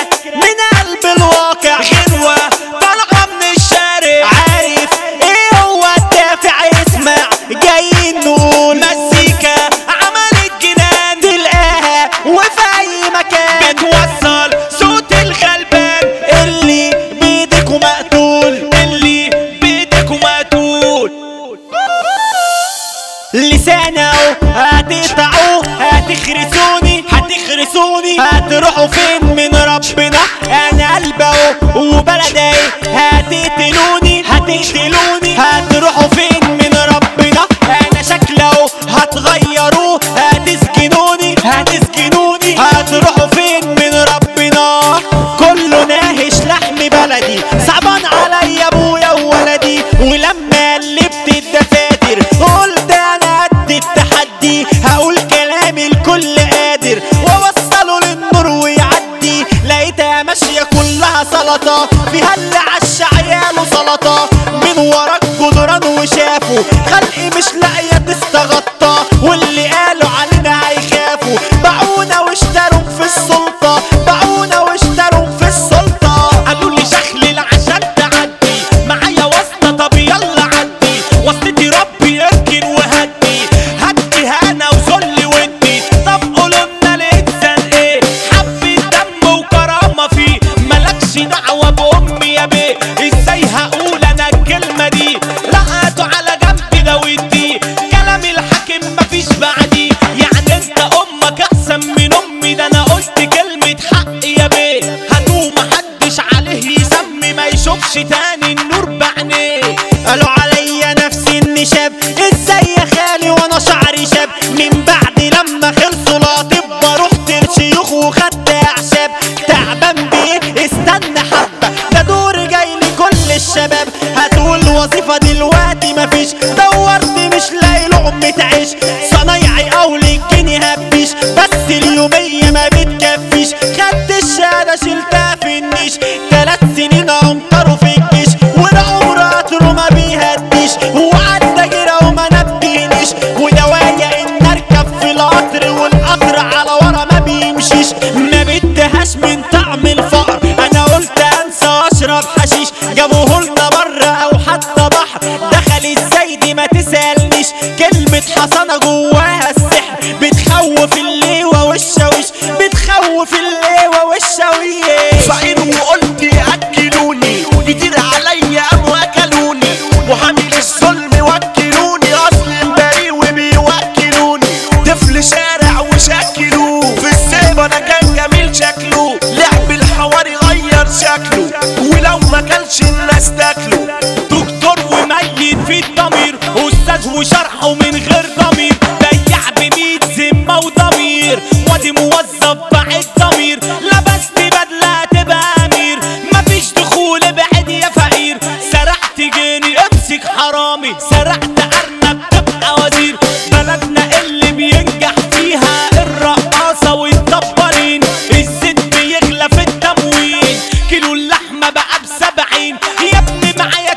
من قلب الواقع غنوة طالعة من الشارع، عارف ايه هو الدافع؟ اسمع جايين نقول مزيكا عملت جنان تلقاها وفي اي مكان بتوصل صوت الغلبان اللي بيدك ومقتول، اللي بيدك ومقتول. لسانه هتقطعوه، هتخرسوني هتخرسوني، هتروحوا فين من ربنا؟ انا قلبه وبلدي هتقتلوني هتقتلوني، هتروحوا فين من ربنا؟ انا شكله هتغيروه، هتسجنوني هتسجنوني، هتروحوا فين من ربنا؟ كله ناهش لحم بلدي، صعبان عليا ابويا وولدي، ولما قلبت الدفاتر قلت انا قد التحدي، هقول كلامي الكل قادر واوصله للنور ويعدي. لقيتها ماشيه كلها سلطه، فيها اللي عش عياله سلطه، من ورا الجدران وشافوا خلقي مش لاقيه تستغطى، واللي قالوا علينا هيخافوا باعونا واشتروا في السلطه، باعونا واشتروا في السلطه. قالوا لي شخلل عشان تعدي معايا واسطه، طب يلا عدي واسطتي ربي اركن وهدي، هدي هنا وذل ودي. طب قولوا لنا الانسان ايه؟ حبة دم وكرامه فيه، مالكش دعوه بامي يا بيه. ازاي هقول انا الكلمه دي؟ لقيته على جنبي ده ودي، كلام الحاكم مفيش بعدي. يعني انت امك احسن من امي؟ ده انا قلت كلمه حق يا بيه، هدوم محدش عليه يسمي، ما يشوفش تاني النور بعينيه. قالوا عليا نفسي اني شاب، ازاي يا خالي وانا شعري شاب؟ من بعد لما خلصوا الاطباء رحت لشيوخ وخدت اعشاب. تعبان بيه استنى حبه، ده دوري جاي لكل الشباب. هتقول وظيفه دلوقتي مفيش، دورت مش لاقي لقمه عيش، صنايعي او للجني هبيش، بس اليوميه ما بتكفيش. خدت الشهاده شلتها في النيش، 3 سنين امطروا في الجيش، والعمر قطره ما بيهديش، وعدى جرى وما نبهنيش. ودوايا ان اركب في القطر والقطر على ورا ما بيمشيش، ما بدهاش من طعم الفقر. انا قلت انسى اشرب حشيش، جابوهولنا بره او حتى بحر، دخل ازاي دي ما تسألنيش. كلمة حصانة جواها السحر، بتخوف الليوة والشاويش، بتخوف الليوة والشاويش. فقير وقلت اكلوني، كتير عليا قاموا اكلوني، وحامل الظلم وكلوني، اصل بريء وبيوكلوني. طفل شارع وشكلوه في السيف، انا كان جميل شكله، لعب الحوار يغير شكله، ولو ما كانش الناس تاكله. دكتور وميت في الضمير، استاذ وشرحه من غير ضمير، بيع ب100 ذمه وضمير، وادي موظف بعد ضمير، لبست بدله تبقى امير، مفيش دخول بعد يا فقير. سرقت جني امسك حرامي، سرقت ارنب تبقى وزير. بلدنا اللي بينجح فيها الرقاصه والدبارين، الزيت بيغلى في التموين، كيلو اللحمه بقى ب70. يا ابني معايا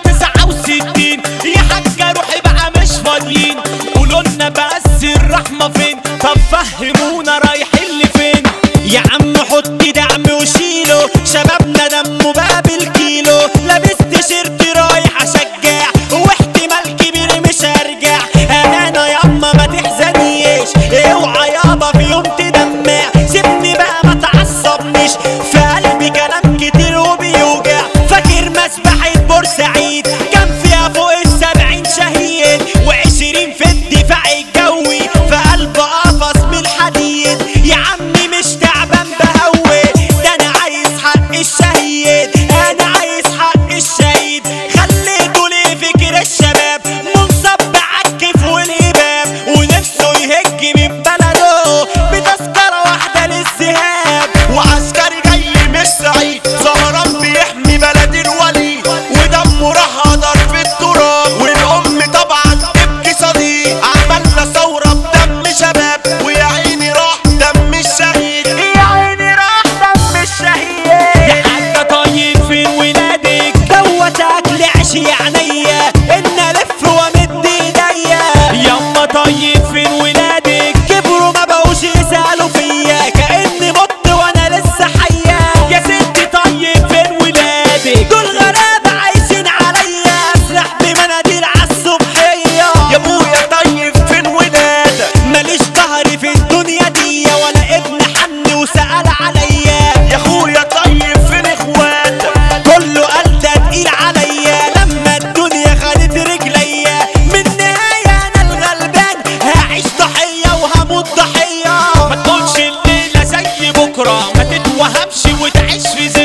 69، يا حاجه روحي بقى مش فاضيين. قولولنا بس الرحمه فين؟ طب فهمونا رايحين لفين؟ يا عم حط دعم وشيله، شبابنا دمه بقى بالكيلو، لابس تيشيرت رايح اشجع، واحتمال كبير مش هرجع. انا ياما ما تحزنيش، اوعى يابا في يوم تدمع، سيبني بقى ما تعصبنيش، في قلبي كلام كتير وبيوجع. في